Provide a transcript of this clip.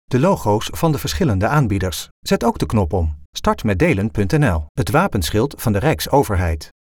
de logo's van de verschillende aanbieders. Zet ook de knop om. Start met delen.nl, het wapenschild van de Rijksoverheid.